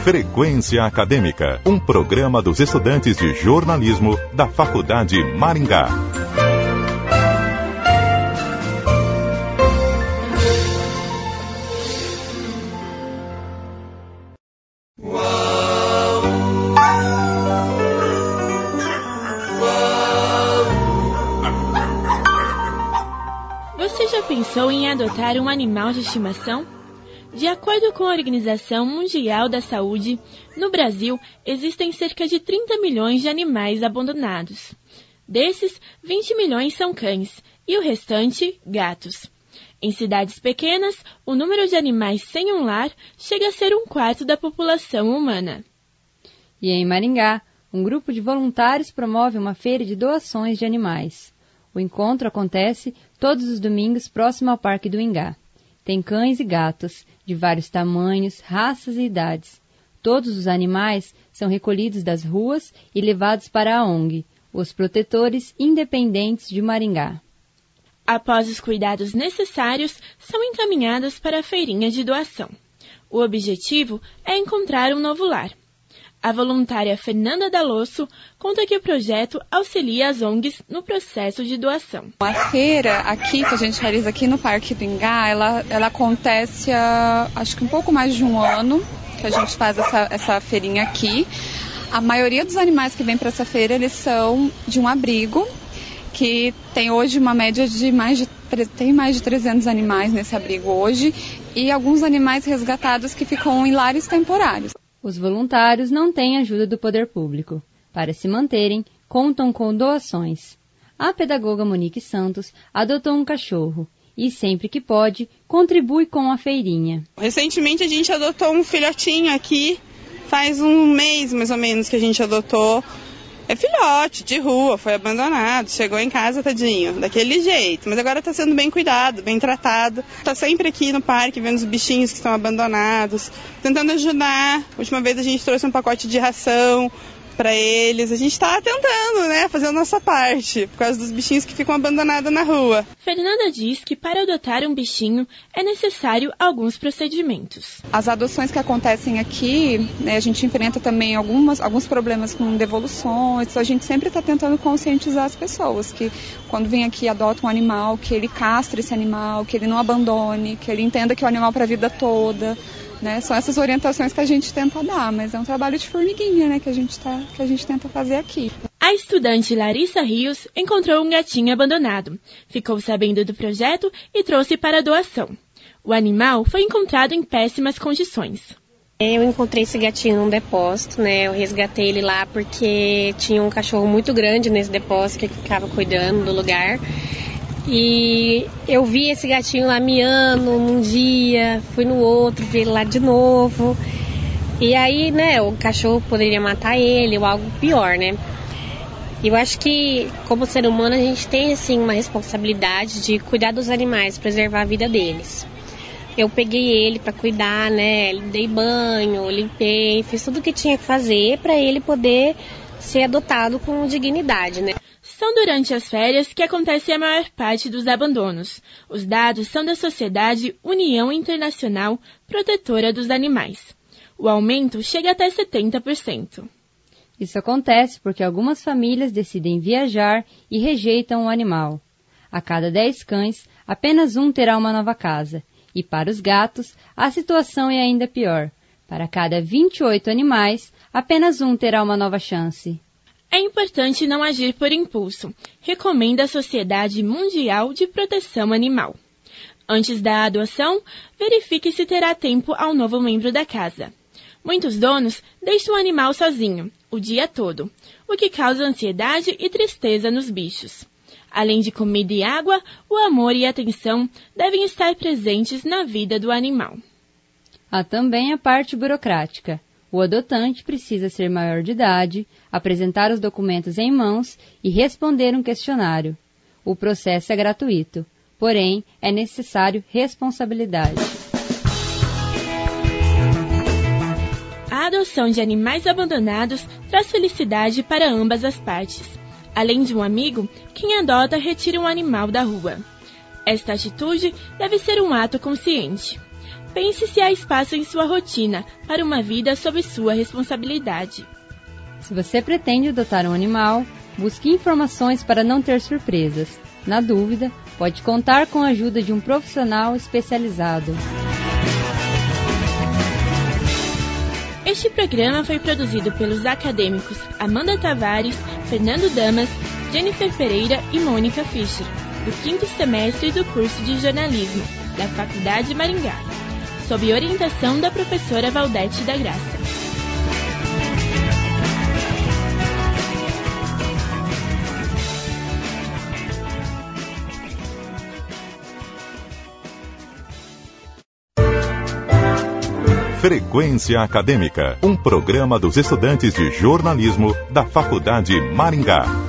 Frequência Acadêmica, um programa dos estudantes de jornalismo da Faculdade Maringá. Você já pensou em adotar um animal de estimação? De acordo com a Organização Mundial da Saúde, no Brasil existem cerca de 30 milhões de animais abandonados. Desses, 20 milhões são cães e o restante, gatos. Em cidades pequenas, o número de animais sem um lar chega a ser 1/4 da população humana. E em Maringá, um grupo de voluntários promove uma feira de doações de animais. O encontro acontece todos os domingos próximo ao Parque do Ingá. Tem cães e gatos, de vários tamanhos, raças e idades. Todos os animais são recolhidos das ruas e levados para a ONG, os Protetores Independentes de Maringá. Após os cuidados necessários, são encaminhados para a feirinha de doação. O objetivo é encontrar um novo lar. A voluntária Fernanda D'Alosso conta que o projeto auxilia as ONGs no processo de doação. A feira aqui, que a gente realiza aqui no Parque do Ingá, ela acontece há acho que um pouco mais de um ano que a gente faz essa feirinha aqui. A maioria dos animais que vem para essa feira, eles são de um abrigo, que tem hoje uma média de mais de 300 animais nesse abrigo hoje, e alguns animais resgatados que ficam em lares temporários. Os voluntários não têm ajuda do poder público. Para se manterem, contam com doações. A pedagoga Monique Santos adotou um cachorro e, sempre que pode, contribui com a feirinha. Recentemente a gente adotou um filhotinho aqui, faz um mês mais ou menos que a gente adotou. É filhote, de rua, foi abandonado, chegou em casa, tadinho, daquele jeito. Mas agora está sendo bem cuidado, bem tratado. Está sempre aqui no parque, vendo os bichinhos que estão abandonados, tentando ajudar. A última vez a gente trouxe um pacote de ração para eles. A gente está tentando, fazer a nossa parte, por causa dos bichinhos que ficam abandonados na rua. Fernanda diz que para adotar um bichinho é necessário alguns procedimentos. As adoções que acontecem aqui, a gente enfrenta também alguns problemas com devoluções. A gente sempre está tentando conscientizar as pessoas que quando vem aqui e adota um animal, que ele castre esse animal, que ele não abandone, que ele entenda que é o animal para a vida toda. São essas orientações que a gente tenta dar, mas é um trabalho de formiguinha, que a gente tenta fazer aqui. A estudante Larissa Rios encontrou um gatinho abandonado, ficou sabendo do projeto e trouxe para a doação. O animal foi encontrado em péssimas condições. Eu encontrei esse gatinho num depósito, eu resgatei ele lá porque tinha um cachorro muito grande nesse depósito que ficava cuidando do lugar. E eu vi esse gatinho lá miando um dia, fui no outro, vi ele lá de novo. E aí, o cachorro poderia matar ele ou algo pior, Eu acho que, como ser humano, a gente tem, assim, uma responsabilidade de cuidar dos animais, preservar a vida deles. Eu peguei ele para cuidar, dei banho, limpei, fiz tudo o que tinha que fazer para ele poder ser adotado com dignidade, São durante as férias que acontece a maior parte dos abandonos. Os dados são da Sociedade União Internacional Protetora dos Animais. O aumento chega até 70%. Isso acontece porque algumas famílias decidem viajar e rejeitam o animal. A cada 10 cães, apenas um terá uma nova casa. E para os gatos, a situação é ainda pior. Para cada 28 animais, apenas um terá uma nova chance. É importante não agir por impulso, recomenda a Sociedade Mundial de Proteção Animal. Antes da adoção, verifique se terá tempo ao novo membro da casa. Muitos donos deixam o animal sozinho, o dia todo, o que causa ansiedade e tristeza nos bichos. Além de comida e água, o amor e a atenção devem estar presentes na vida do animal. Há também a parte burocrática. O adotante precisa ser maior de idade, apresentar os documentos em mãos e responder um questionário. O processo é gratuito, porém é necessário responsabilidade. A adoção de animais abandonados traz felicidade para ambas as partes. Além de um amigo, quem adota retira um animal da rua. Esta atitude deve ser um ato consciente. Pense se há espaço em sua rotina para uma vida sob sua responsabilidade. Se você pretende adotar um animal, busque informações para não ter surpresas. Na dúvida, pode contar com a ajuda de um profissional especializado. Este programa foi produzido pelos acadêmicos Amanda Tavares, Fernando Damas, Jennifer Pereira e Mônica Fischer, do 5º semestre do curso de jornalismo da Faculdade Maringá, sob orientação da professora Valdete da Graça. Frequência Acadêmica, um programa dos estudantes de jornalismo da Faculdade Maringá.